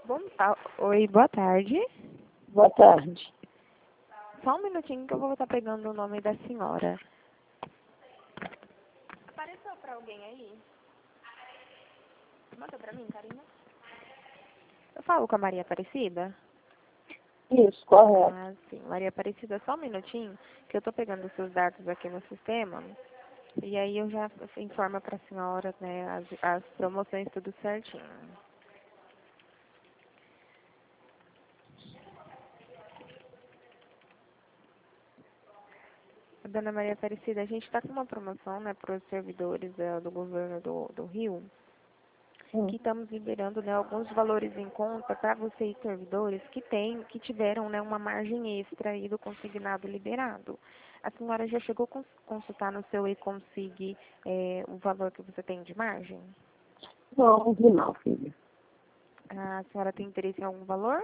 Oi, boa tarde. Boa tarde. Só um minutinho que eu vou estar pegando o nome da senhora. Apareceu pra alguém aí? Manda pra mim, Karina. Eu falo com a Maria Aparecida? Isso, correto. Ah, sim. Maria Aparecida, só um minutinho que eu tô pegando os seus dados aqui no sistema. E aí eu já informo pra senhora, né, as promoções tudo certinho. Dona Maria Aparecida, a gente está com uma promoção, né, para os servidores do governo do Rio, que estamos liberando, né, alguns valores em conta para vocês servidores que tiveram, né, uma margem extra aí do consignado liberado. A senhora já chegou a consultar no seu e-consig o valor que você tem de margem? Não vi não, filha. A senhora tem interesse em algum valor?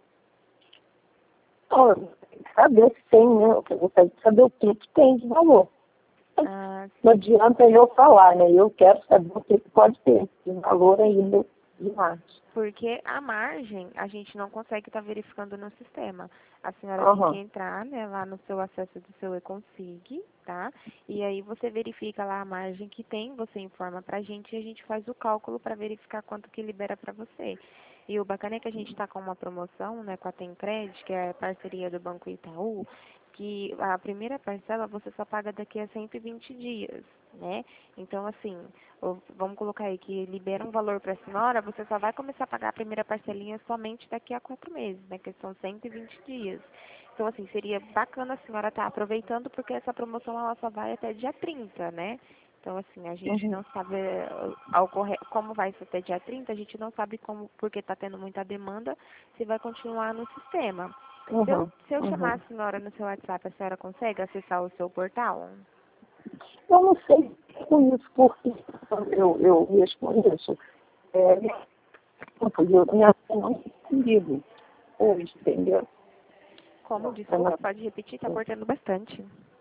Olha, saber se tem, né? Eu gostaria de saber o que tem de valor. Ah, Não adianta eu falar, né? Eu quero saber o que pode ter de valor ainda de margem. porque a margem a gente não consegue estar verificando no sistema. A senhora tem que entrar, né, lá no seu acesso do seu e-consig, tá? E aí você verifica lá a margem que tem, você informa pra gente e a gente faz o cálculo para verificar quanto que libera para você. E o bacana é que a gente está com uma promoção, né, com a Temcred, que é a parceria do Banco Itaú, que a primeira parcela você só paga daqui a 120 dias, né? Então, assim, vamos colocar aí que libera um valor para a senhora, você só vai começar a pagar a primeira parcelinha somente daqui a 4 meses, né? Que são 120 dias. Então, assim, seria bacana a senhora estar aproveitando, porque essa promoção ela só vai até dia 30, né? Então, assim, a gente não sabe como vai ser até dia 30, a gente não sabe como, porque está tendo muita demanda, se vai continuar no sistema. Se eu chamar a senhora no seu WhatsApp, a senhora consegue acessar o seu portal? Eu não sei com isso, porque eu respondo isso. Minha filha não tem comigo hoje, entendeu? Como? Desculpa, pode repetir, está cortando bastante.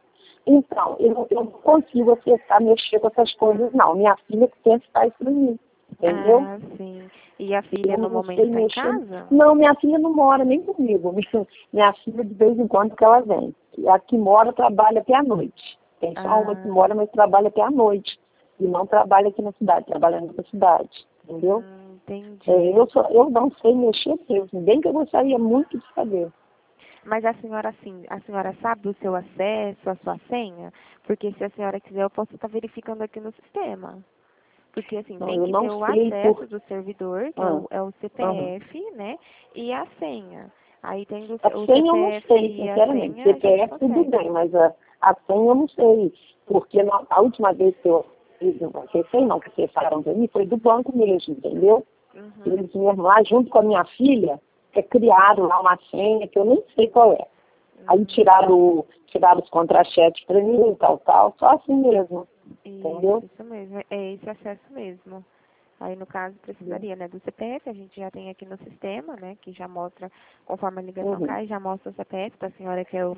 Então, eu não consigo acessar, mexer com essas coisas, não. Minha filha que tem que estar isso para mim, entendeu? Ah, sim. E a filha Eu no não momento sei está em mexer. casa? Não, minha filha não mora nem comigo. Minha filha, de vez em quando que ela vem. A que mora, trabalha até à noite. Tem só uma que mora, mas trabalha até à noite. E não trabalha aqui na cidade, trabalha na outra cidade, entendeu? Entendi. Eu não sei mexer mesmo, bem que eu gostaria muito de saber. Mas a senhora, assim, a senhora sabe o seu acesso, a sua senha? Porque se a senhora quiser, eu posso estar verificando aqui no sistema. Porque, assim, Não, tem eu que não ter o sei acesso do servidor, que é o aham. CPF, né? E a senha. Aí tem A o senha eu não CPF sei, e a sinceramente. senha, a gente CPF tudo consegue. bem, mas a senha eu não sei. Porque a última vez que eu fiz, não sei não, que vocês falaram para mim, foi do banco mesmo, entendeu? Eles mesmo lá, junto com a minha filha, criaram lá uma senha que eu nem sei qual é. Aí tiraram os contra-cheques para mim e tal, só assim mesmo, entendeu? Isso mesmo, é esse acesso mesmo. Aí, no caso, precisaria, né, do CPF, a gente já tem aqui no sistema, né, que já mostra, conforme a ligação cai, já mostra o CPF da senhora, que é o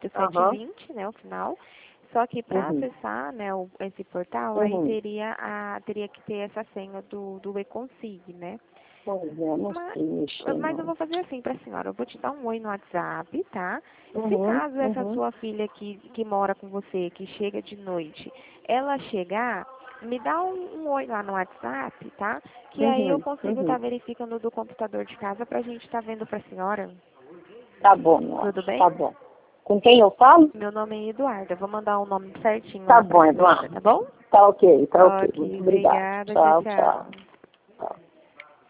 68720, né, o final. Só que para acessar, né, esse portal, aí teria que ter essa senha do e-consig, né? Pois é, não sei mexer, Mas eu não. vou fazer assim pra senhora, eu vou te dar um oi no WhatsApp, tá? Se caso essa sua filha que mora com você, que chega de noite, ela chegar, me dá um oi lá no WhatsApp, tá? Que aí eu consigo estar verificando do computador de casa pra gente estar vendo pra senhora. Tá bom, meu anjo, Tudo bem? tá bom. Com quem eu falo? Meu nome é Eduarda, eu vou mandar um nome certinho Tá lá pra bom, senhora, Eduardo. tá bom? Tá ok, tá ok. Ok, Muito obrigada. obrigada, tchau, Tchau, tchau. tchau. Tchau.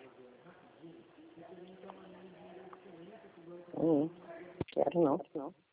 Quero não.